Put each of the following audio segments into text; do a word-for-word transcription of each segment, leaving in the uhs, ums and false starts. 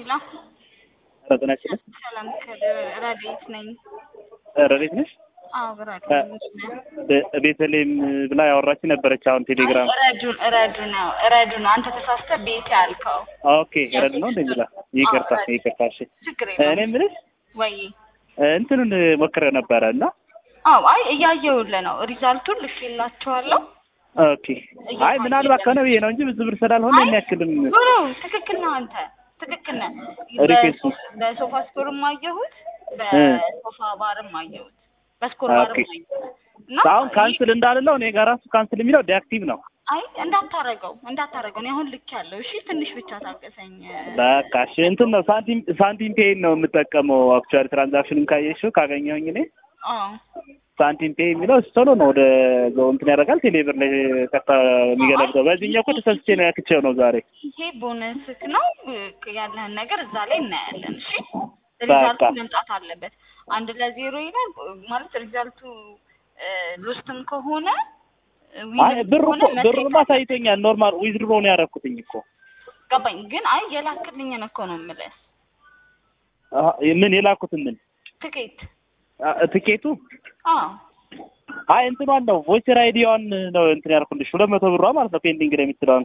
ሄሎ ረድናችን ሰላም ከረዲት ነኝ። ረዲት ነሽ? አዎ ረዲት ነኝ። ቤተልሔም ብላ ያወራች ነበረች። አሁን ቴሌግራም ረዱን ረዱ ነው ረዱ ነው። አንተ ተሳስተህ ቤት ያልከው። ኦኬ ረዱ ነው እንደሚላ ይቅርታ ይቅርታ። እሺ እኔ የምልሽ ወይ እንትኑን ሞክሬው ነበረ እና አዎ አይ እያየሁልህ ነው። ሪዛልቱን ልኬላቸዋለሁ። ኦኬ አይ ምናልባት ከሆነ ብዬ ነው እንጂ ብዙ ብር ስላልሆነ የሚያክልም ኖ ትክክል ነው። አንተ ትክክል ነህ። በሶፋ ስኮርም አየሁት፣ በሶፋ ባርም አየሁት፣ በስኮር ባርም አየሁት። አሁን ካንስል እንዳልለው እኔ ጋር ራሱ ካንስል የሚለው ዲአክቲቭ ነው። አይ እንዳታረገው እንዳታረገው። እኔ አሁን ልክ ያለው እሺ፣ ትንሽ ብቻ ታገሰኝ። በቃ እሺ። እንትን ነው ሳንቲም ሳንቲም ፔይ ነው የምጠቀመው። አክቹዋሊ ትራንዛክሽኑን ካየሽው ካገኘሁኝ እኔ አዎ ሳንቲም ፔይ የሚለው ቶሎ ነው ወደ እንትን ያደርጋል። ቴሌብር ላይ ከታ የሚገለብጠው በዚህኛው እኮ ተሰስቼ ነው ያክቼው ነው ዛሬ። ይሄ ቦነስክ ነው ያለህን ነገር እዛ ላይ እናያለን። እሺ ሪዛልቱ መምጣት አለበት። አንድ ለዜሮ ይላል ማለት ሪዛልቱ ሎስትም ከሆነ አይ ብሩ ብሩ ማሳይቶኛል። ኖርማል ዊዝድሮ ነው ያደረኩትኝ እኮ ገባኝ። ግን አይ የላክልኝን እኮ ነው የምልህ። አህ ምን የላኩትን ምን ትኬት ትኬቱ አዎ አይ እንትኗን ነው ቮቸር አይዲዋን ነው እንትን ያልኩልሽ ሁለት መቶ ብሯ ማለት ነው። ፔንዲንግ ላይ የምትለዋን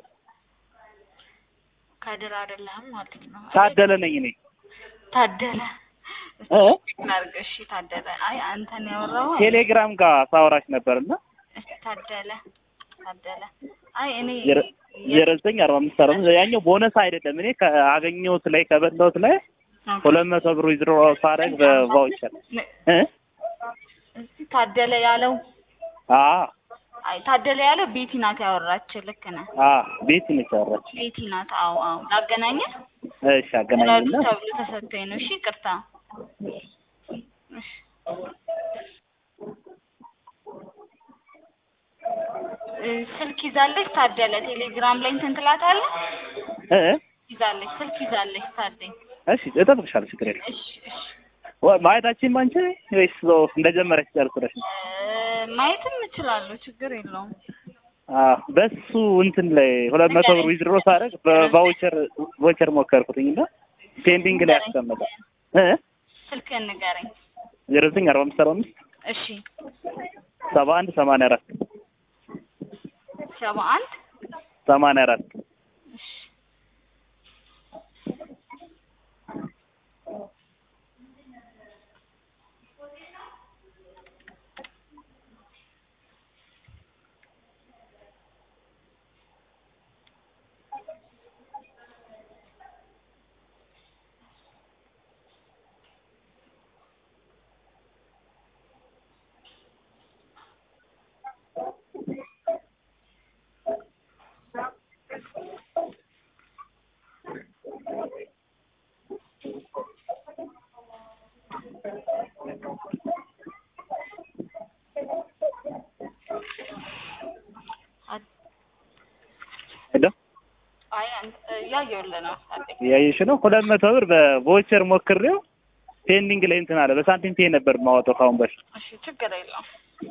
ካደረ አይደለም ማለት ነው። ታደለ ነኝ እኔ ታደለ እ ናርገሽ ታደለ አይ አንተን ያወራው ቴሌግራም ጋር ሳወራሽ ነበርና ታደለ ታደለ አይ እኔ ዜሮ ዘጠኝ አርባ አምስት አርባ አምስት ያኛው ቦነስ አይደለም። እኔ ካገኘሁት ላይ ከበላሁት ላይ ሁለት መቶ ብር ዊዝድሮ ሳደርግ በቫውቸር እ እዚህ ታደለ ያለው አዎ አይ ታደለ ያለው ቤቲ ናት ያወራች። ልክ ነህ። አዎ ቤቲ ነች ያወራች። ቤቲ ናት። አዎ አዎ ላገናኘህ። እሺ አገናኘና ተብሎ ተሰጥቶኝ ነው። እሺ ይቅርታ። ስልክ ይዛለች ታደለ። ቴሌግራም ላይ እንትን ትላታለህ እ ይዛለች ስልክ ይዛለች ታደኝ። እሺ እጠብቅሻለሁ። ችግር የለም። እሺ እሺ ማየታችን ማንቺ ወይስ እንደጀመረች ያልኩሽ ነው? ማየትም እችላለሁ። ችግር የለውም። አዎ በሱ እንትን ላይ ሁለት መቶ ብር ዊዝድሮ ሳደርግ በቫውቸር ቫውቸር ሞከርኩትኝና ፔንዲንግ ላይ አስቀመጠ። እ ስልክህን ንገረኝ። ዜሮ ዘጠኝ አርባ አምስት አርባ አምስት እሺ ሰባ አንድ ሰማንያ አራት ሰባ አንድ ሰማንያ አራት ሄሎ አይ ያየውልህ ነው ያየሽ ነው። ሁለት መቶ ብር በቮቸር ሞክሬው ፔንዲንግ ላይ እንትን አለ። በሳንቲም ፔይ ነበር የማወጣው ካሁን በፊት። እሺ ችግር የለውም።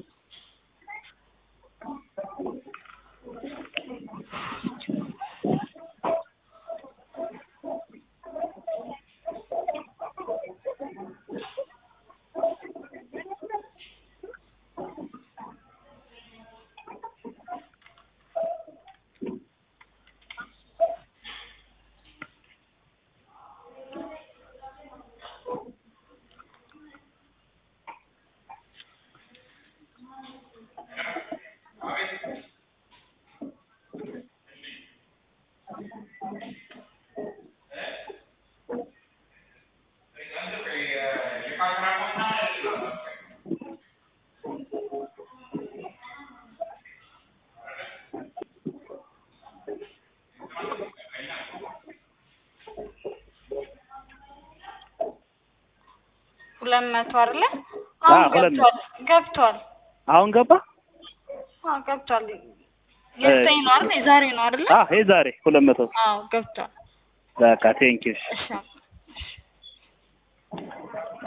ሁለት መቶ አይደለ? አዎ ገብቷል ገብቷል። አሁን ገባ? አዎ ገብቷል። የዘጠኝ ነው አይደል? የዛሬ ነው አይደል? አዎ የዛሬ ሁለት መቶ አዎ ገብቷል። በቃ ቴንኪው። እሺ